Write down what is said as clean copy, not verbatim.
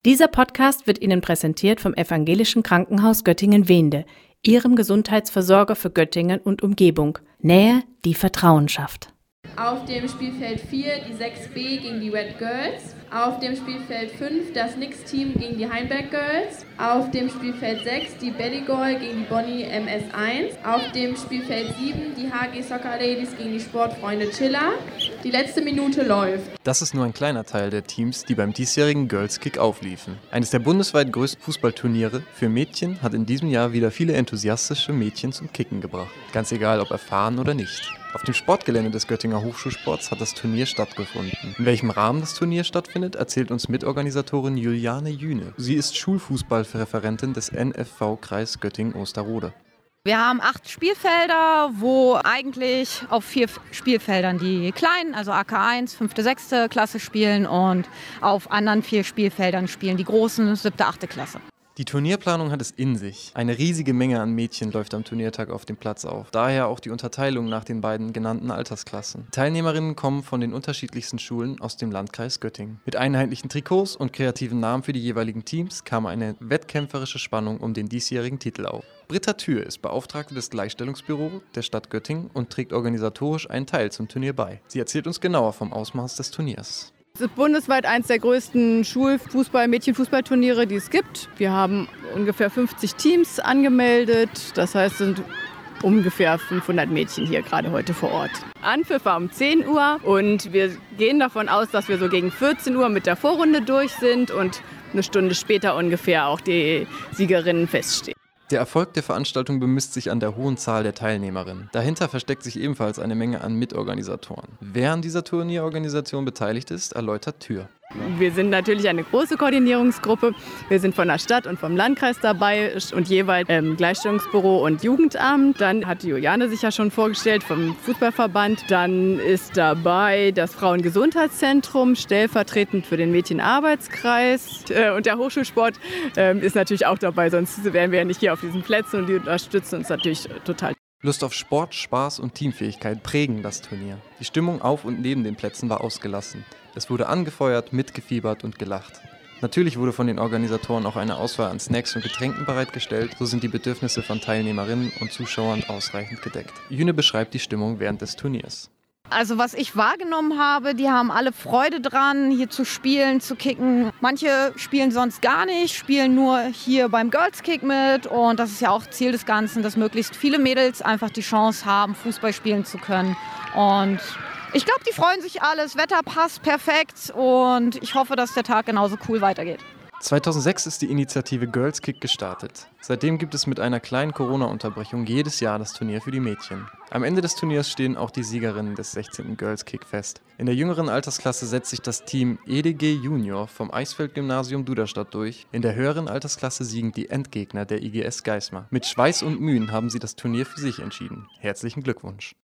Dieser Podcast wird Ihnen präsentiert vom Evangelischen Krankenhaus Göttingen-Wehnde, Ihrem Gesundheitsversorger für Göttingen und Umgebung. Nähe, die Vertrauen schafft. Auf dem Spielfeld 4 die 6B gegen die Red Girls. Auf dem Spielfeld 5 das Nix-Team gegen die Heinberg Girls. Auf dem Spielfeld 6 die Bellygol gegen die Bonnie MS1. Auf dem Spielfeld 7 die HG Soccer Ladies gegen die Sportfreunde Chiller. Die letzte Minute läuft. Das ist nur ein kleiner Teil der Teams, die beim diesjährigen Girls Kick aufliefen. Eines der bundesweit größten Fußballturniere für Mädchen hat in diesem Jahr wieder viele enthusiastische Mädchen zum Kicken gebracht. Ganz egal, ob erfahren oder nicht. Auf dem Sportgelände des Göttinger Hochschulsports hat das Turnier stattgefunden. In welchem Rahmen das Turnier stattfindet, erzählt uns Mitorganisatorin Juliane Jühne. Sie ist Schulfußballreferentin des NFV-Kreis Göttingen-Osterode. Wir haben 8 Spielfelder, wo eigentlich auf 4 Spielfeldern die Kleinen, also AK1, 5., 6. Klasse spielen und auf anderen 4 Spielfeldern spielen die Großen, 7., 8. Klasse. Die Turnierplanung hat es in sich. Eine riesige Menge an Mädchen läuft am Turniertag auf dem Platz auf. Daher auch die Unterteilung nach den beiden genannten Altersklassen. Die Teilnehmerinnen kommen von den unterschiedlichsten Schulen aus dem Landkreis Göttingen. Mit einheitlichen Trikots und kreativen Namen für die jeweiligen Teams kam eine wettkämpferische Spannung um den diesjährigen Titel auf. Britta Thür ist Beauftragte des Gleichstellungsbüros der Stadt Göttingen und trägt organisatorisch einen Teil zum Turnier bei. Sie erzählt uns genauer vom Ausmaß des Turniers. Es ist bundesweit eines der größten Mädchenfußballturniere, die es gibt. Wir haben ungefähr 50 Teams angemeldet. Das heißt, es sind ungefähr 500 Mädchen hier gerade heute vor Ort. Anpfiff war um 10 Uhr und wir gehen davon aus, dass wir so gegen 14 Uhr mit der Vorrunde durch sind und eine Stunde später ungefähr auch die Siegerinnen feststehen. Der Erfolg der Veranstaltung bemisst sich an der hohen Zahl der Teilnehmerinnen. Dahinter versteckt sich ebenfalls eine Menge an Mitorganisatoren. Wer an dieser Turnierorganisation beteiligt ist, erläutert Thür. Wir sind natürlich eine große Koordinierungsgruppe. Wir sind von der Stadt und vom Landkreis dabei und jeweils Gleichstellungsbüro und Jugendamt. Dann hat die Juliane sich ja schon vorgestellt vom Fußballverband. Dann ist dabei das Frauengesundheitszentrum, stellvertretend für den Mädchenarbeitskreis. Und der Hochschulsport ist natürlich auch dabei, sonst wären wir ja nicht hier auf diesen Plätzen und die unterstützen uns natürlich total. Lust auf Sport, Spaß und Teamfähigkeit prägen das Turnier. Die Stimmung auf und neben den Plätzen war ausgelassen. Es wurde angefeuert, mitgefiebert und gelacht. Natürlich wurde von den Organisatoren auch eine Auswahl an Snacks und Getränken bereitgestellt, so sind die Bedürfnisse von Teilnehmerinnen und Zuschauern ausreichend gedeckt. Jüne beschreibt die Stimmung während des Turniers. Also was ich wahrgenommen habe, die haben alle Freude dran, hier zu spielen, zu kicken. Manche spielen sonst gar nicht, spielen nur hier beim Girls Kick mit. Und das ist ja auch Ziel des Ganzen, dass möglichst viele Mädels einfach die Chance haben, Fußball spielen zu können. Und ich glaube, die freuen sich alle, das Wetter passt perfekt und ich hoffe, dass der Tag genauso cool weitergeht. 2006 ist die Initiative Girls Kick gestartet. Seitdem gibt es mit einer kleinen Corona-Unterbrechung jedes Jahr das Turnier für die Mädchen. Am Ende des Turniers stehen auch die Siegerinnen des 16. Girls Kick fest. In der jüngeren Altersklasse setzt sich das Team EDG Junior vom Eisfeld-Gymnasium Duderstadt durch. In der höheren Altersklasse siegen die Endgegner der IGS Geismar. Mit Schweiß und Mühen haben sie das Turnier für sich entschieden. Herzlichen Glückwunsch!